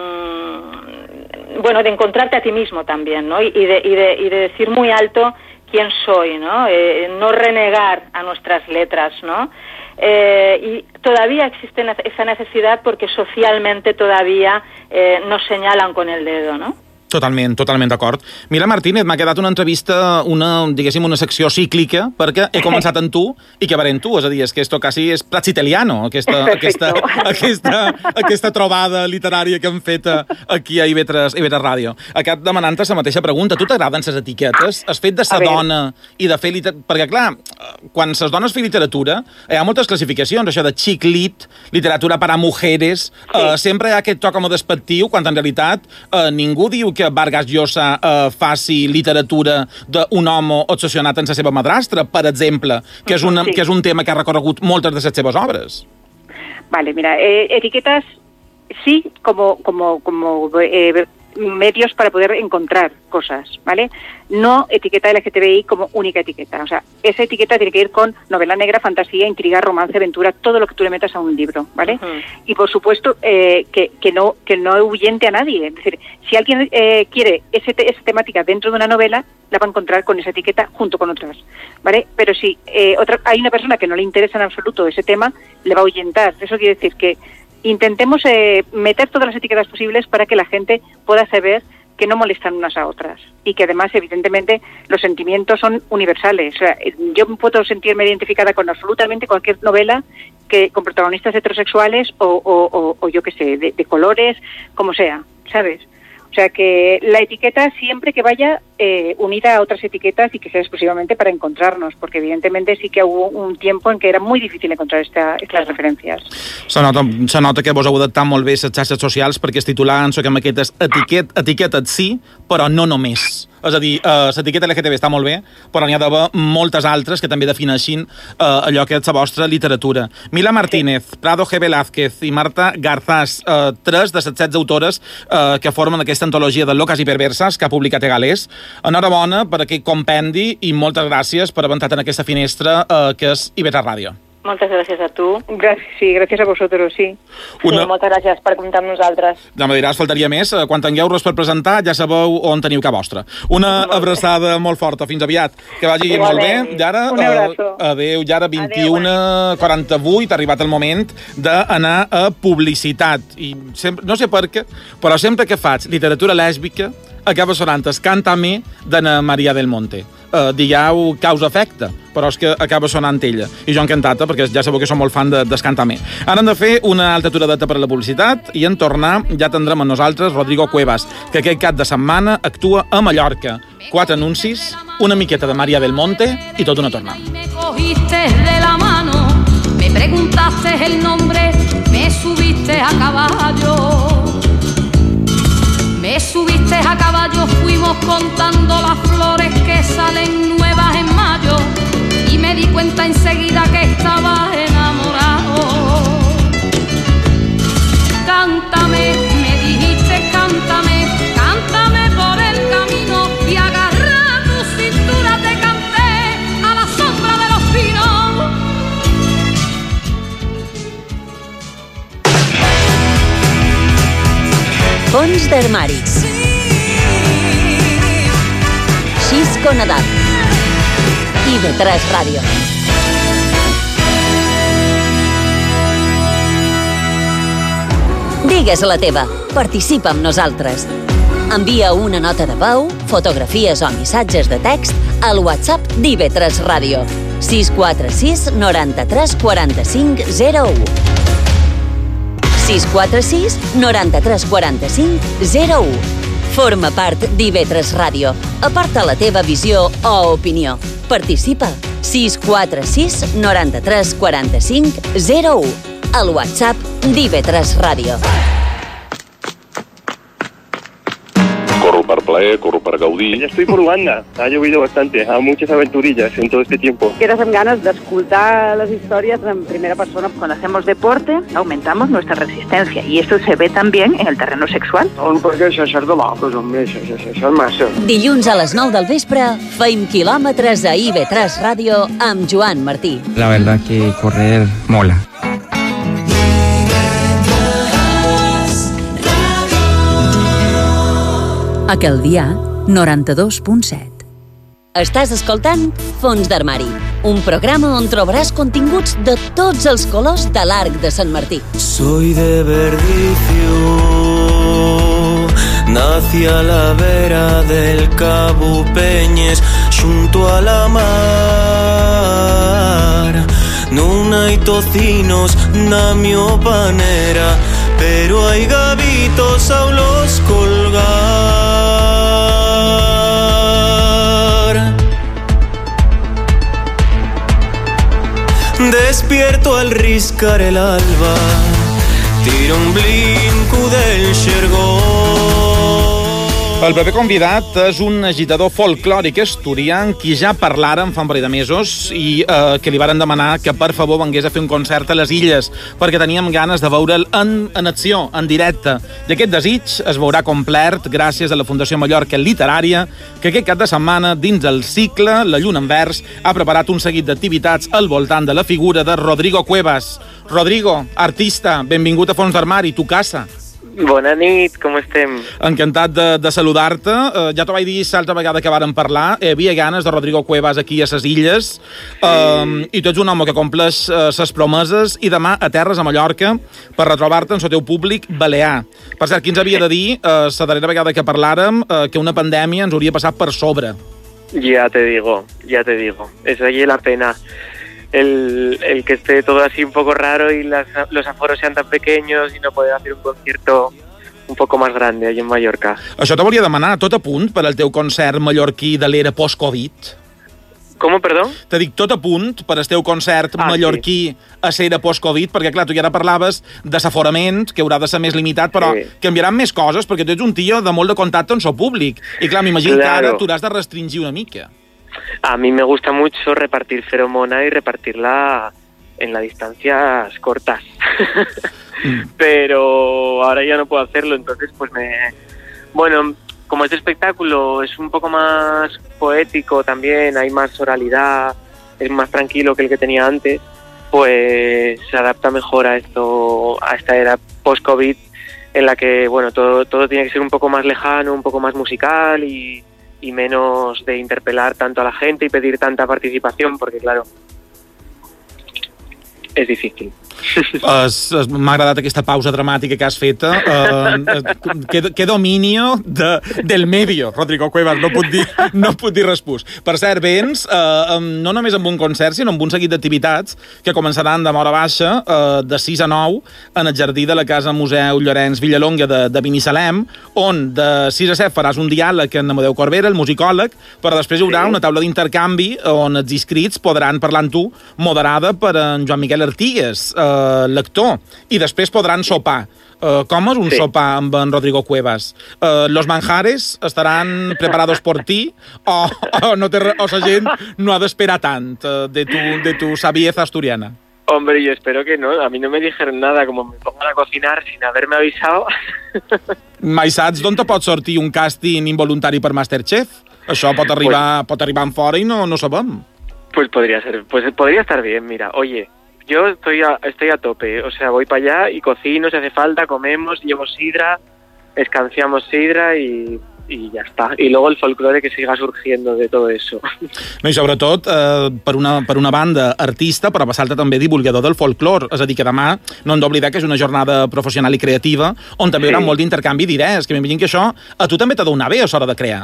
encontrarte a ti mismo también, ¿no? Y de decir muy alto quién soy, ¿no? No renegar a nuestras letras, ¿no? Y todavía existe esa necesidad porque socialmente todavía nos señalan con el dedo, ¿no? Totalment d'acord. Mira, Martínez, m'ha quedat una entrevista, una secció cíclica, perquè he començat amb tu i acabaré amb tu, és a dir, és que esto quasi és Praxiteliano, aquesta trobada literària que hem fet aquí a IB3 Ràdio. Aquest demanant-te la mateixa pregunta. Tu t'agraden les etiquetes? Has fet de sa dona i de fer literatura? Perquè, clar, quan les dones fan literatura, hi ha moltes classificacions, això de chick lit, literatura para mujeres, sempre hi ha aquest to com a despectiu, quan en realitat ningú diu que Vargas Llosa faci literatura d'un home obsessionat en la seva madrastra, per exemple, que és un tema que ha recorregut moltes de les seves obres. Vale, mira, etiquetas sí como medios para poder encontrar cosas, ¿vale? No etiqueta LGTBI como única etiqueta. O sea, esa etiqueta tiene que ir con novela negra, fantasía, intriga, romance, aventura, todo lo que tú le metas a un libro, ¿vale? Y por supuesto que no ahuyente a nadie. Es decir, si alguien quiere esa temática dentro de una novela, la va a encontrar con esa etiqueta junto con otras, ¿vale? Pero si hay una persona que no le interesa en absoluto ese tema, le va a ahuyentar. Eso quiere decir que intentemos meter todas las etiquetas posibles para que la gente pueda saber que no molestan unas a otras y que además, evidentemente, los sentimientos son universales. O sea, yo puedo sentirme identificada con absolutamente cualquier novela con protagonistas heterosexuales o yo qué sé, de colores, como sea, ¿sabes? O sea, que la etiqueta siempre que vaya unida a otras etiquetas y que sea exclusivamente para encontrarnos, porque evidentemente sí que hubo un tiempo en que era muy difícil encontrar estas referencias. Se nota que vos heu adaptat molt bé les xarxes socials perquè els titulars són aquestes etiquetes sí, però no només. És a dir, l'etiqueta LGTB està molt bé, però n'hi ha d'haver moltes altres que també defineixin allò que és la vostra literatura. Mila Martínez, Prado G. Velázquez i Marta Garzás, 3 de les 16 autores que formen aquesta antologia de Locas i Perversas que ha publicat Egalés. Enhorabona per aquest compendi i moltes gràcies per haver entrat en aquesta finestra que és IB3 Ràdio. Moltes gràcies a tu. Sí, gràcies a vosaltres, sí. Moltes gràcies per comptar amb nosaltres. Ja me diràs, faltaria més. Quan tingueu res per presentar, ja sabeu on teniu que vostra. Una abraçada molt forta. Fins aviat. Que vagi molt bé. I ara, adéu, ja ara 21:48, ha arribat el moment d'anar a publicitat. I sempre, no sé per què, però sempre que faig literatura lèsbica, acaba sonant el Cántame d'Ana María del Monte. digueu causa-efecte, però és que acaba sonant ella. I jo encantat, perquè ja sabeu que som molt fan d'escantar-me. Ara hem de fer una altra aturadeta per a la publicitat i en tornar ja tindrem amb nosaltres Rodrigo Cuevas, que aquest cap de setmana actua a Mallorca. 4 anuncis, una miqueta de María del Monte i tot una tornada. Me cogiste de la mano, me preguntaste el nombre, me subiste a caballo. Me subiste a caballo, fuimos contando las flores que salen nuevas en mayo y me di cuenta enseguida que estaba enamorado. Cántame, me dijiste cántame, cántame por el camino y agarra tu cintura te canté a la sombra de los pinos. Fons d'armari. Xisco Nadal. IB3 Ràdio. Digues la teva. Participa amb nosaltres. Envia una nota de veu, fotografies o missatges de text al WhatsApp d'IB3 Ràdio. 646 93 45 01. 646 93 45 01. Forma part d'IB3 Ràdio. Aporta la teva visió o opinió. Participa. 646 93 45 01. Al WhatsApp d'IB3 Ràdio. Corro per plaer, corro per gaudir. Ya estoy por Uganda. Ha llovido bastante. Hay muchas aventurillas en todo este tiempo. Quedas amb ganas de escuchar las historias en primera persona. Cuando hacemos deporte, aumentamos nuestra resistencia y esto se ve también en el terreno sexual. Perquè això és de locos, home, això és massa. Dilluns a les 9 del vespre, feim quilòmetres a IB3 Ràdio amb Joan Martí. La verdad que correr mola. Aquel dia, 92.7. Estàs escoltant Fons d'Armari, un programa on trobaràs continguts de tots els colors de l'Arc de Sant Martí. Soy de Verdicio, nací a la vera del Cabo Peñes, junto a la mar. Non hai tocinos na mio panera, pero hay gavitos a los colgar. Despierto al riscar el alba, tiro un blinco del xergó. El proper convidat és un agitador folclòric asturià amb qui ja parlàrem fa un parell de mesos i que li varen demanar que per favor vengués a fer un concert a les Illes perquè teníem ganes de veure'l en acció, en directe. I aquest desig es veurà complert gràcies a la Fundació Mallorca Literària, que aquest cap de setmana, dins el cicle La Lluna en Vers, ha preparat un seguit d'activitats al voltant de la figura de Rodrigo Cuevas. Rodrigo, artista, benvingut a Fons d'Armari, tu casa. Bona nit, com estem? Encantat de saludar-te. Ja t'ho vaig dir l'altra vegada que vàrem parlar. Hi havia ganes de Rodrigo Cuevas aquí a ses Illes. I tu ets un home que compleix ses promeses i demà aterres a Mallorca per retrobar-te en el teu públic balear. Per cert, qui ens havia de dir, la darrera vegada que parlàrem, que una pandèmia ens hauria passat per sobre. Ya te digo. Eso allí es la pena. El que esté todo así un poco raro y los aforos sean tan pequeños y no poder hacer un concierto un poco más grande allí en Mallorca. Això te volia demanar, tot a punt per al teu concert mallorquí de l'era post-Covid? ¿Cómo, perdón? Te dic tot a punt per al teu concert mallorquí a l'era post-Covid, perquè clar, tu ja ara parlaves de l'aforament, que haurà de ser més limitat, però canviaran més coses, perquè tu ets un tio de molt de contacte amb el públic. I clar, m'imagino que ara t'hauràs de restringir una mica. A mí me gusta mucho repartir feromona y repartirla en las distancias cortas. Pero ahora ya no puedo hacerlo, entonces pues Bueno, como este espectáculo es un poco más poético también, hay más oralidad, es más tranquilo que el que tenía antes, pues se adapta mejor a esta era post-COVID en la que, bueno, todo tiene que ser un poco más lejano, un poco más musical y menos de interpelar tanto a la gente y pedir tanta participación, porque claro, es difícil. M'ha agradat aquesta pausa dramàtica que has fet. Que dominio del medio, Rodrigo Cuevas, no puc dir res plus. Per cert, vens no només amb un concert, sinó amb un seguit d'activitats que començaran de Mora Baixa de 6 a 9 en el jardí de la Casa Museu Llorenç Villalonga de Binissalem, on de 6 a 7 faràs un diàleg amb Amadeu Corbera, el musicòleg, però després hi haurà una taula d'intercanvi on els inscrits podran parlar amb tu, moderada per en Joan Miquel Artigues, lector, i després podran sopar. Com és un sopar amb en Rodrigo Cuevas? Los manjares estaran preparados por ti o la gent no ha d'esperar tant de tu sabieza asturiana? Hombre, yo espero que no. A mí no me dijeron nada, como me pongan a cocinar sin haberme avisado. Mai saps d'on te pot sortir un càsting involuntari per Masterchef? Això pot arribar en fora i no sabem. Pues podría estar bien, mira. Oye, yo estoy a tope, o sea, voy para allá y cocino si hace falta, comemos, llevo sidra, escanciamos sidra y ya está. Y luego el folclore que siga surgiendo de todo eso. No, i sobretot, per una banda artista, però passar-te també divulgador del folclore. És a dir, que demà no hem d'oblidar que és una jornada professional i creativa on també hi haurà molt d'intercanvi d'idees, que m'imagino que això a tu també t'ha de donar bé a l'hora de crear.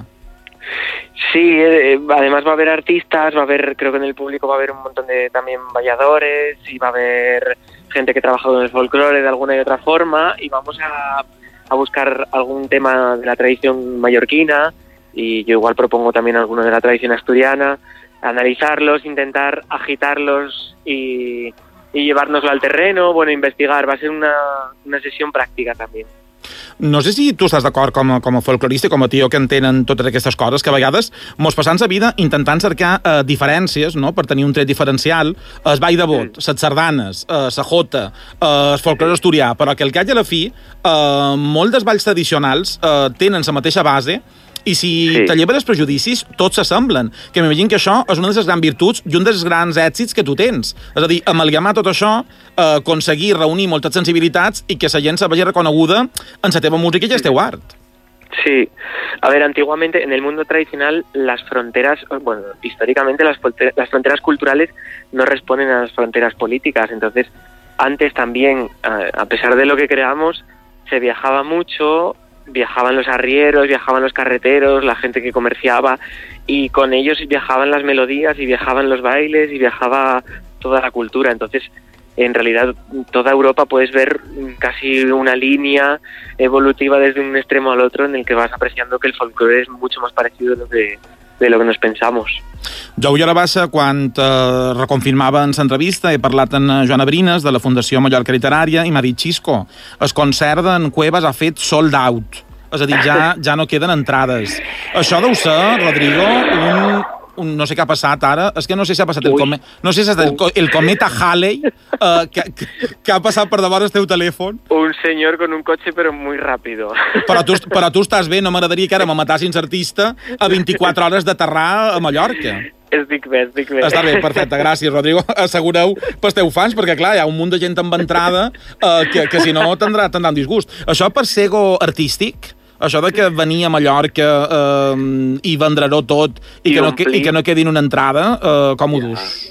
Sí, además va a haber artistas, creo que en el público va a haber un montón de también valladores y va a haber gente que ha trabajado en el folclore de alguna y otra forma y vamos a buscar algún tema de la tradición mallorquina y yo igual propongo también alguno de la tradición asturiana, analizarlos, intentar agitarlos y llevárnoslo al terreno, investigar, va a ser una sesión práctica también. No sé si tu estàs d'acord com a folclorista i com a tio que entenen totes aquestes coses, que a vegades mos passam la vida intentant cercar diferències, no?, per tenir un tret diferencial, el ball de bot, les sardanes, la jota, el folclore asturià, però que al cap i a la fi molts dels balls tradicionals tenen la mateixa base i si t'alleves els prejudicis, tots s'assemblen. Que m'imagino que això és una de les grans virtuts i un dels grans èxits que tu tens. És a dir, amalgamar tot això, aconseguir reunir moltes sensibilitats i que la gent se vegi reconeguda en la teva música i el teu art. Sí. A ver, antiguamente en el mundo tradicional las fronteras, históricamente las fronteras culturales no responden a las fronteras políticas. Entonces, antes también, a pesar de lo que creamos, se viajaba mucho, viajaban los arrieros, viajaban los carreteros, la gente que comerciaba y con ellos viajaban las melodías y viajaban los bailes y viajaba toda la cultura. Entonces, en realidad, toda Europa puedes ver casi una línea evolutiva desde un extremo al otro en el que vas apreciando que el folclore es mucho más parecido de lo que nos pensamos. Jo avui a la baixa, quan reconfirmava en l'entrevista, he parlat amb Joan Abrines de la Fundació Mallorca Literària i m'ha dit, Xisco, el concert d'en Cuevas ha fet sold out. És a dir, ja no queden entrades. Això deu ser, Rodrigo, no sé què ha passat ara, és que no sé si ha passat el cometa Halley que ha passat per davant el teu telèfon. Un senyor con un cotxe però muy rápido. Però tu estàs bé, no m'agradaria que ara me matassin l'artista a 24 hores d'aterrar a Mallorca. Estic bé. Està bé, perfecte, gràcies, Rodrigo. Assegureu pels teus fans, perquè clar, hi ha un munt de gent amb entrada que si no tindrà un disgust. Això per ser artístic, això de que venir a Mallorca i vendré-ho tot i que no quedi una entrada, com ho dus?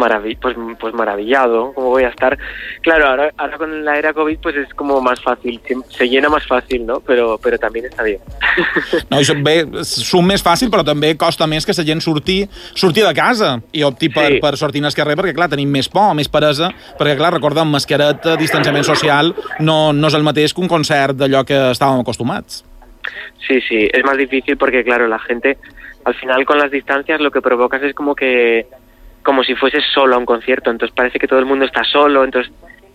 Pues maravillado, ¿cómo voy a estar? Claro, ahora con la era COVID pues es como más fácil, se llena más fácil, ¿no? Pero también está bien. No, això bé, surt més fàcil, però també costa més que la gent surti de casa i opti per sortir al carrer, perquè clar, tenim més por, més peresa, perquè clar, recordem, mascareta, distanciament social, no és el mateix que un concert d'allò que estàvem acostumats. Sí, es más difícil porque claro, la gente, al final con las distancias lo que provocas es como si fueses solo a un concierto, entonces parece que todo el mundo está solo, entonces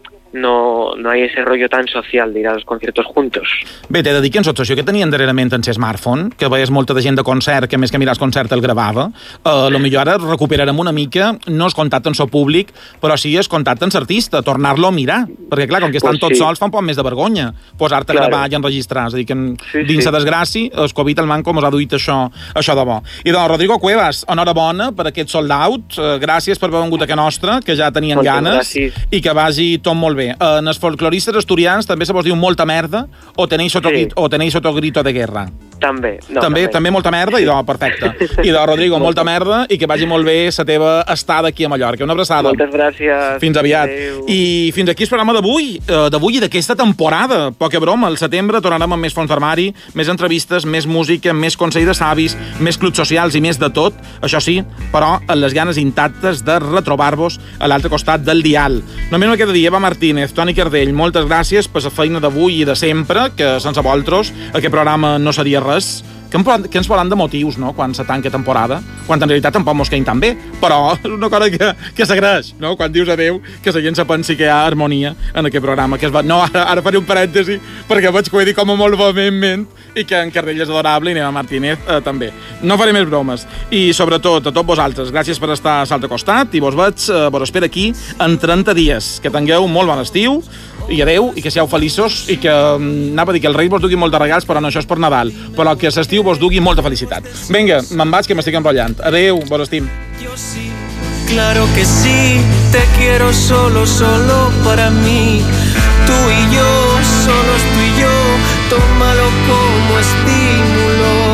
no hay ese rollo tan social d'ir a los conciertos juntos. Bé, t'he de dir que en l'obsessió que tenien darrerament en el smartphone, que veies molta de gent de concert que més que mirar el concert el gravava, potser ara recuperarem una mica, no el contacte amb el públic, però sí el contacte amb l'artista, tornar-lo a mirar, perquè clar, com que estan tots sols fa un poc més de vergonya posar-te a gravar i enregistrar, és a dir que dins la desgràcia, el Covid el manco mos ha duit això de bo. I doncs, Rodrigo Cuevas, enhorabona per aquest sold out, gràcies per haver vengut a casa nostra, que ja tenien ganes, i que vagi tot molt bé. En els folcloristes asturians també se vos diu molta merda o tenéis otro grito de guerra? També molta merda, idò, perfecte. Idò, Rodrigo, molta merda i que vagi molt bé la teva estada aquí a Mallorca. Una abraçada. Moltes gràcies. Fins aviat. Adéu. I fins aquí el programa d'avui i d'aquesta temporada. Poca broma, al setembre tornarem amb més fons d'armari, més entrevistes, més música, més consell de savis, més clubs socials i més de tot. Això sí, però amb les ganes intactes de retrobar-vos a l'altre costat del dial. Només me queda dir, Eva Martínez, Toni Cardell, moltes gràcies per la feina d'avui i de sempre, que sense vosaltres aquest programa no seria res. Que ens parlant de motius, no?, quan se tanca temporada, quan en realitat tampoc mos queim tan bé, però és una cosa que s'agraeix, no?, quan dius adeu, que la gent se pensi que hi ha harmonia en aquest programa, que es va... No, ara faré un parèntesi, perquè veig que ho he dit com a molt vehementment, i que en Cardell és adorable i Eva Martínez també. No faré més bromes. I sobretot, a tots vosaltres, gràcies per estar a l'altre costat, i vos espero aquí en 30 dies. Que tingueu molt bon estiu, i adeu, i que sieu feliços, i que anava a dir que els Reis vos dugui molt de regals, però no, això és per Nadal, però que l'estiu vos dugui molta felicitat. Vinga, me'n vaig, que m'estic enrotllant. Adeu, vos estim. Claro que sí, te quiero solo, solo para mí. Tú y yo, solos tú y yo, tómalo como estímulo.